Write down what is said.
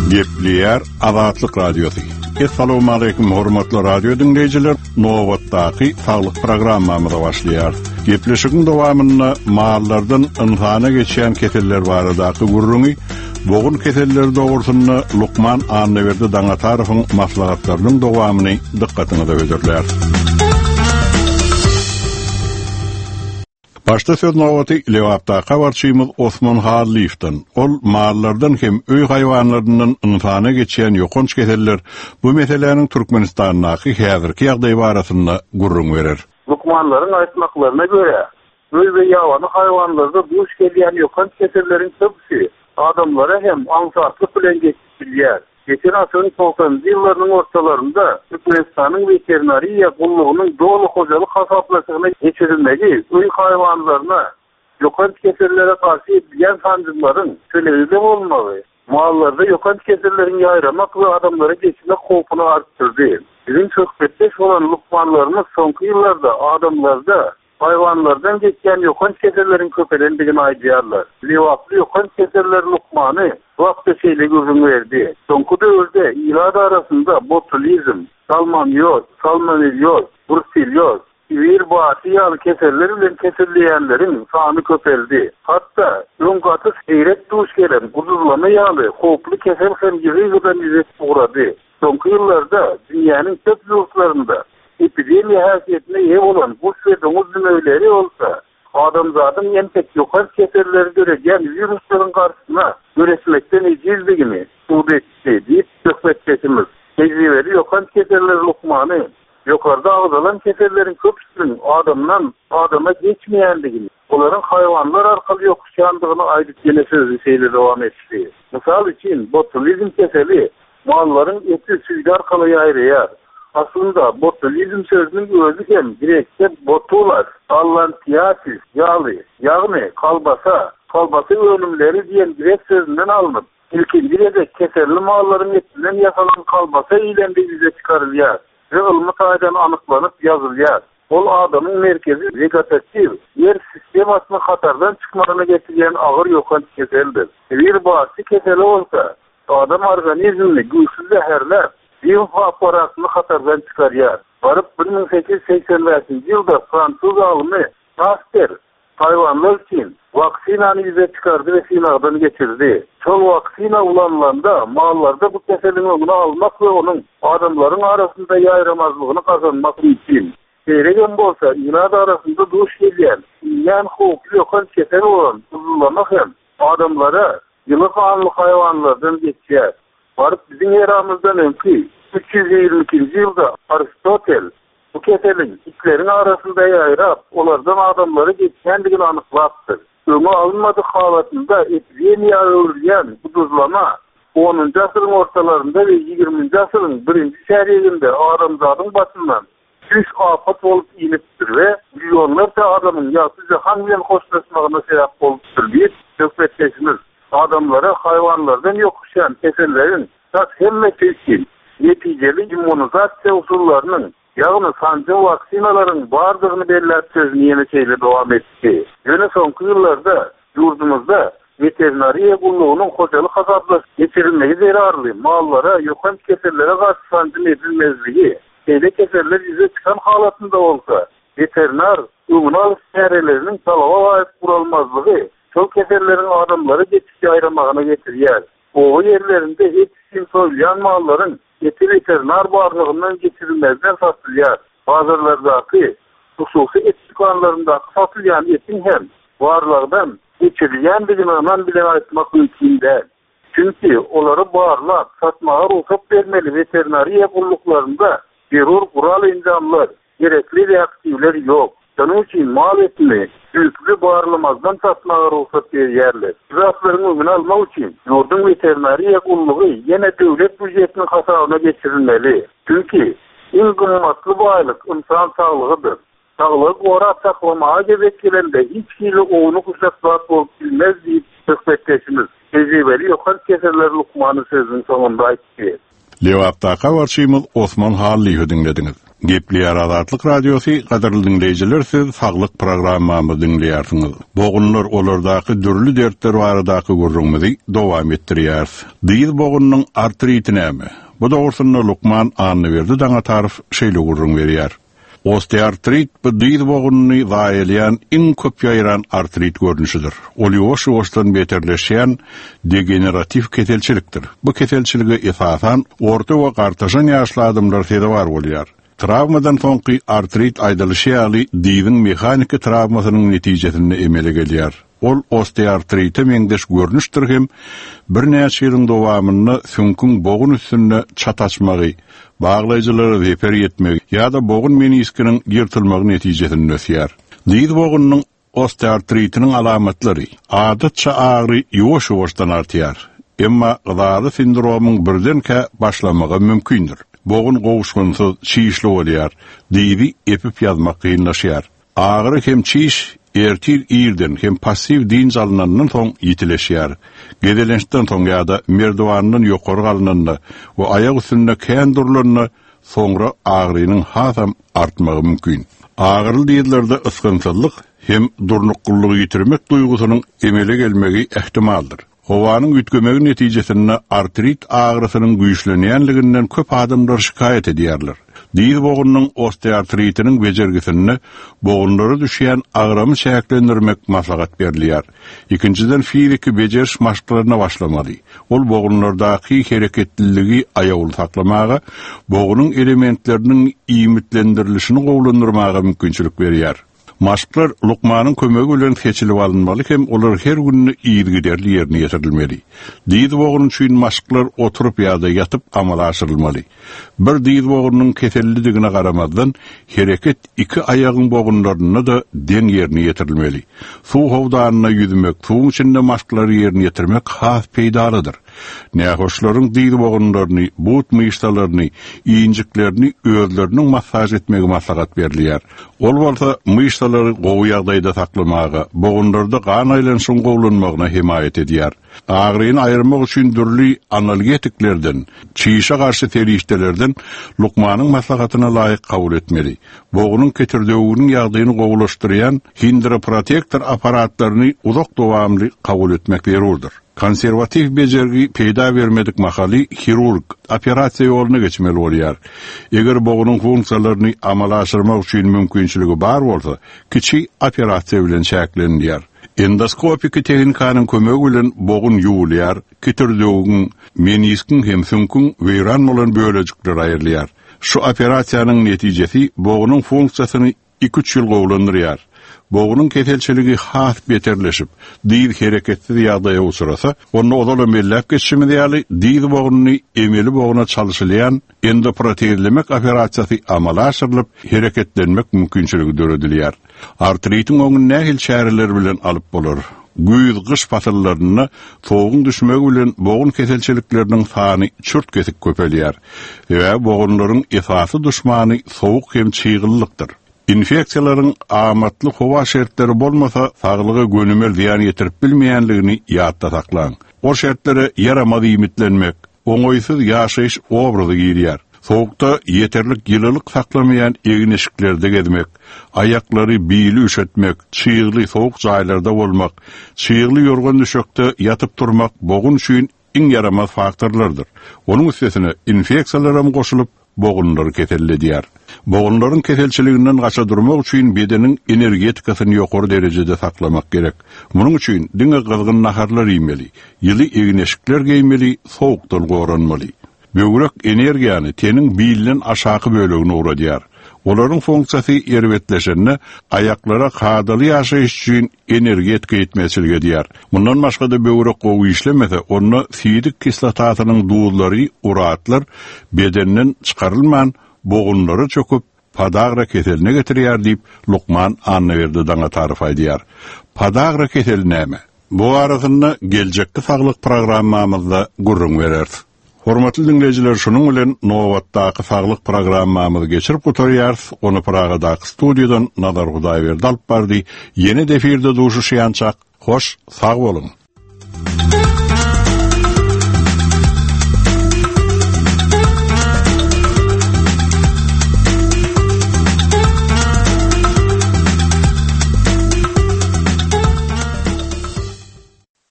Gepleyer Azatlyk Radiosu. Assalamu alaykum hormatly radio dinleyijiler. Nowatdaky saglyk programmamyza başlaýar. Gepleşigiň dowamyny maallardan insana geçen keteller baradaky gurrungy, bogun keteller dogrusyny Lukman Anneberdi Daňatarowyň maslahatlarynyň dowamyny dikkatyňize öýderler. Başta söz nowаты Lewapdaky barçymyz Osman Halif'den. Ol maallardan hem öý haýwanlarynyň insana geçen ýokunç keteller bu meselelerin Türkmenistanyňky häzirki ýagdaý barasynda gurrun berer. Lukmanlaryň aýtmaklaryna görä, öý we ýawany haýwanlarda duş gelýän ýokunç ketelleriň köpüsi adamlara hem ansatlyk bilen geçirilýär. Geçen asrın 90-njy ýyllarynyň ortalarynda Türkmenistanyň veterinariýa gullugynyň dolu hojalyk hasaplaşygyna geçirilmegi öý haýwanlaryna ýokunç ketellere karşı edilýän sanjyklaryň tölebi bolmagy, maallarda ýokunç ketelleriň ýaýramak we adamlara geçmek howpuny artdyrdy. Bizim söhbetde bolan lukmanlarymyz soňky ýyllarda adamlarda haýwanlardan geçen ýokunç ketelleriň köpelendigini aýdýarlar. Lewaply ýokunç keteller lukmany wagtda şeýle gözüň berdi. Soňky döwürde ýylar arasynda botulizm, salmonelloz, bruselloz, virbaty ýaly keteller bilen keselleýänleriň sany köpeldi. Hatda öňgaty seýret duş gelen gudurlama ýaly howply kesel hem ýygydan ýüzek ugrady. Soňky ýyllarda dünýäniň köp ýurtlarynda epidemiýa häsiýetine ýe bolan bu söýdüňiz düýmeleri bolsa, adamzadyň ýentek ýokunç ketelleri göregen viruslaryň garşysyna göreşmekden ejizligini subetdi diýip söhbetçimiz. Tejribeli ýokunç keteller lukmany ýokarda agzalan ketelleriň köpüsiniň adamdan adama geçmeýändigini, olaryň haýwanlar arkaly ýokuşýandygyny aýdyp ýene sözü şeýle dowam etdi. Mysal üçin botulizm keseli mallaryň eti süýde arkaly ýaýraýar. Aslında botulizm sözünün özü hem Grekçe botular, allantiasis, ýagny kalbasa önümleri diyen Grek sözünden alınıp, ilkinci keserli mallaryň etinden ýasalan kalbasa iýlendi bize çıkarılýar ve ılmy taýdan anyklanyp ýazylýar. Ol adamyň merkezi vegetativ yer sistemasyny hatardan çykmagyna getirýän agyr ýokunç keseldir. Bir baty keseli bolsa, adam organizmini güýçlü zäherläp ýoga aparatyny hatardan çykarýar. Baryp 1885-nji ýylda Fransuz alymy Pasteur haýwanlar üçin vaksinany ýüze çykardy we synagdan geçirdi. Şol vaksina ulanlanda maallarda bu keseliň öňüni almak we onuň adamlaryň arasynda ýaýramazlygyny kazanmak üçin gereken bolsa ýylar arasynda duş gelýän ýan howply ýokunç kesel bolan uzunlama hem adamlara ýyly kanly haýwanlardan geçýär. Baryp biziň eramyzdan öňki 322-nji ýylda Aristotel bu keseliň itleriň arasynda ýaýrap, olardan adamlara geçýändigini anyklapdy. Öňe alınmadyk halatynda epidemiýa öwrülýän bu duzlama 10-njy asyryň ortalarynda we 20-nji asyryň 1-nji şäherinde adamzadyň başyndan üç afat bolup inipdir we milyonlarca adamyň ýa-da jahan bilen hoşlaşmagyna sebäp bolupdyr diýip söhbetçimiz. Adamlara haýwanlardan ýokuşýan keselleriň hemmesi üçin netijeli immunizasiýa usullarynyň, ýagny sanjy vaksinalaryň bardygyny belläp sözüni ýene şeýle dowam etdi. Ýöne soňky ýyllarda ýurdumyzda veterinariýa gullugynyň hojalyk hasaplaşyp geçirilmegi zerarly mallara ýokunç kesellere garşy sanjy edilmezligi, şeýle keseller ýüze çykan halatynda bolsa, veterinar öňüne alyp şäherleriniň talaba baýyp guralmazlygy şol keselleriň adamlara geçip ýaýramagyna getirýär. O yerlerinde yetişkin soýulýan mallaryň eti veterinar barlygyndan geçirilmezden satylýar. Bazarlardaky hususy et dükanlarynda satylýan etin hem barlygdan geçirilýändigini anan bilen aýtmak mümkin däl. Çünki olary barlap satmaga ruhsat bermeli veterinariýa gulluklarynda berur gural enjamlar, gerekli reaktiwler ýok. Şonuň üçin mal etini ýüzlü barlamazdan satmaga ruhsat berýärler. Zäflerini öňüne almak üçin ýurdun veterinariýa gullugy ýene döwlet büdjetiniň hasabyna geçirilmeli. Çünki iň gymmatly baýlyk insan saglygydyr. Saglyk gorap saklamaga gerek gelende hiç hili oňuny kuşatmak bolup bilmez diýip söhbetçimiz. Tejribeli ýokunç keseller lukmany sözüniň soňunda aýtdy. Lewapdaky barçymyz Osman Halif'i dinlediňiz. Gepli Azatlyk Radiosu gaderli dinleyijiler, siz saglyk programmamyzy dinleýärsiňiz. Bogunlar olardaky dürli dertler baradaky gurrunmyzy dowam etdirýär. Diýil bogunyň artritine bu dogrusyny Lukman anny berdi, daňa tarif şeýle gurrun berýär. Osteoartrit bu diýil bogunyny zaýelýän iň köp ýaýran artrit görnüşidir. Ol ýoş-ýoşdan beterleşýän degeneratif keselçilikdir. Bu keselçiligi esasan orta we gartaşan ýaşly adamlar sede bar bolýar. Travmadan soňky artrit aýdalyşy ýaly diýiň mehaniki travmasynyň netijesinde emele gelýär. Ol osteoartrite meňdeş görnüşdir hem bir näçe ýylyň dowamyny sünkün bogun üstünde çataşmagy, baglaýjylary reper etmegi ýa-da bogun meniskiniň ýyrtylmagy netijesinde ösýär. Diýil bogunyň osteoartritiniň alamatlary adatça agry ýoş-ýoşdan artýar. Emma gyzaly sindromuň birdenke başlamagy mümkindir. Bogun gowuşgunsyz çiýişli bolýar, diýdi epip ýazmak kynlaşýar. Agry hem çiýiş ertir ýerden hem passiv diň alynandan soň ýitileşýär. Gedelenişden soň ýa-da merdowanyň ýokary galynanda we aýak üstünde kendurlaryny soňra agrynyň hasam artmagy mümkin. Agryl diýilerde ıskınçylyk hem durnuklygy ýitirmek duýgusynyň emele gelmegi ähtimaldyr. Howanyň ütkemegi netijesinde artrit agrysynyň güýçlenýänliginden köp adamlar şikayet edýärler. Diýil bogunyň osteoartritiniň bejergisini bogunlary düşýän agramy şäklendirmek maslahat berilýär. Ikinciden fizik bejeriş maşgalaryna başlamaly. Ol bogunlardaky hereketliligi aýagyl saklamaga, bogunyň elementleriniň iýmitlendirilişini gowlandyrmaga mümkinçilik berýär. Maşglar Lukmanyň kömegi bilen seçilip alınmaly hem olar her günni iýilgiderli ýerine ýetirilmeli. Diýil bogun üçin maşglar oturup ýa-da ýatyp amala aşyrylmaly. Bir diýil bogunyň keselligine garamazdan hereket iki aýagyň bogunlaryny da den ýerine ýetirilmeli. Suw howdanyna ýüzmek, suwun içinde maşglary ýerine ýetirmek has peýdalydyr. Nähoşlaryň diýil bogunlaryny, but myşdalaryny, iýinjiklerini özleriniň massaj etmegi maslahat berilýär. Ol bolsa myşdalary gowy ýagdaýda saklamaga, bogunlarda gan aýlanşyň gowlanmagyna himayet edýär. Agryny aýyrmak üçin dürli analgetiklerden, çiýişe garşy terişdelerden Lukmanyň maslahatyna laýyk kabul etmeli. Bogunyň ketirdiğinin ýagdaýyny gowlaşdyrýan hindroprotektor aparatlaryny uzak dowamly kabul etmek zerurdyr. Konservativ bejergi peýda bermedik mahaly hirurg operasiýa ýoluna geçmeli bolýar. Eger bogunyň funksiyalaryny amala aşyrmak üçin mümkinçiligi bar bolsa, kiçik operasiýa bilen çäklenýär. Endoskopik tehnikanyň kömegi bilen bogun ýuwulýar, kitirdiğin, meniskin hem sünkün weýran bolan bölejikler aýrylýar. Şu operasiýanyň netijesi bogunyň funksiýasyny 2-3 ýyl gowlandyrýar. Bogunun keselçiligi has beterleşip, diýil hereketsiz ýagdaýa uçrasa, onu odaly mellep geçişimi diýeli, diýil boguny emeli boguna çalyşylýan endoprotezlemek operasiýasy amala aşyrylyp, hereketlenmek mümkinçiligi döredilýär. Artritin oňun nähil çäreleri bilen alyp bolar. Güýz gyş pasyllaryny soğugyň düşmegi bilen bogun keselçilikleriniň sany çürt kesik köpelýär we bogunlaryň esasy düşmany soğuk hem çyýgyllykdyr. Infeksiýalaryň amatly howa şertleri bolmasa, saglyga gönümel ziýan ýetirip bilmeýänligini ýatda saklaň. O şertlere yaramaz iýmitlenmek, oňoýsuz ýaşaýyş obrazy girýär. Soğukda yeterlik ýylylyk saklamayan egineşiklerde gezmek, ayaklary biýili üşetmek, çyýgly soğuk jaýlarda bolmak, çyýgly yorgan düşekde yatyp turmak bogun üçin iň yaramaz faktorlardyr. Onuň üstesine infeksiýalar goşulyp bogunlary keselledýär. Bogunlaryň keselçiliginden gaça durmak üçin bedeniň energetikasyny ýokary derejede saklamak gerek. Munyň üçin diňe gylgyn naharlar ýemeli, ýyly egineşikler giýmeli, soğukdan goranmaly. Böwrek energiýany teniň biýilden aşaky bölegine uradýar. Olaryň funksiyasy erwetleşende ayaklara kadaly ýaşaýyş üçin energetika ýetmezçiligi edýär. Mundan başga da böwrek gowy işlemese, onu sidik kislatasynyň duzlary, uratlar bedeninden çykarylman bogunlary çöküp padagra keseline getirýär diýip Lukman anna berdi, daňa tarif aýdýar. Padagra keseli näme? Bu arasynda geljekde saglyk programmamyzda gurrun bereriz. Hormatly dinleyijiler, şunuň bilen Nowatdaky saglyk programmamyzy geçirip oturýarys. Onu Pragadaky studiýadan Nazar Hudaýberdi alyp bardy. Ýeni defirde duşuşýançak. Hoş, sag bolun.